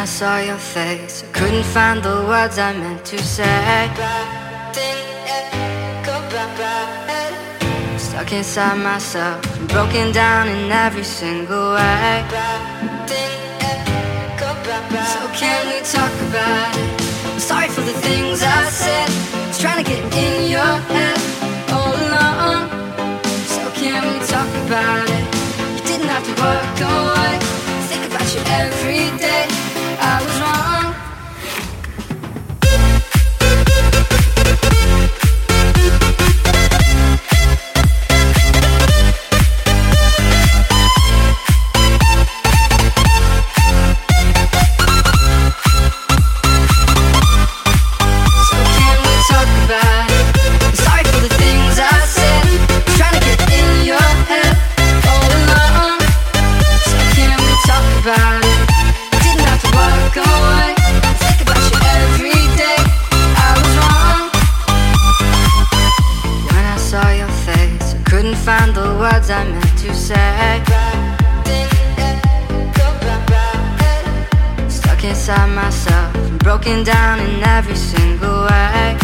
I saw your face, I couldn't find the words I meant to say. Stuck inside myself, broken down in every single way. So can we talk about it? I'm sorry for the things I said, I was trying to get in your head all along. So can we talk about it? You didn't have to walk away, think about you every day. I was wrong. Find the words I meant to say. Stuck inside myself, broken down in every single way.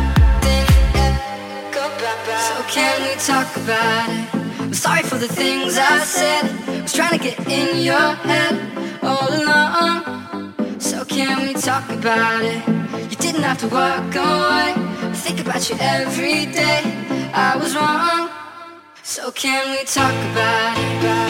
So can we talk about it? I'm sorry for the things I said, I was trying to get in your head all along. So can we talk about it? You didn't have to walk away, I think about you every day. I was wrong. So can we talk about it?